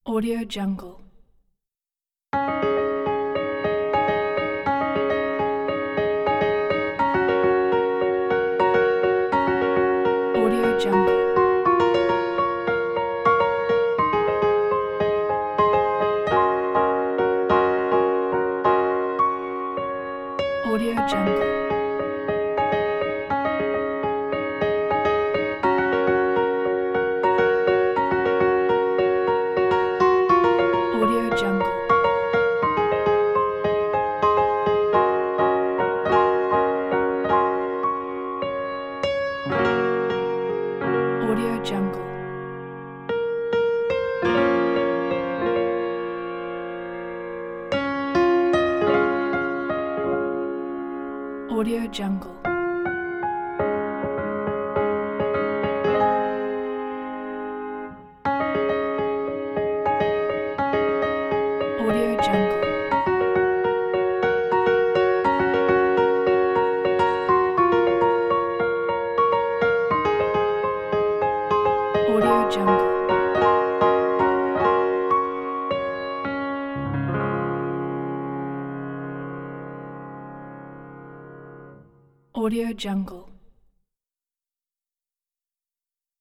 Audio Jungle. Audio Jungle. Audio Jungle. Audio Jungle. Audio Jungle. Audio Jungle. Audio Jungle. Audio Jungle. Audio Jungle.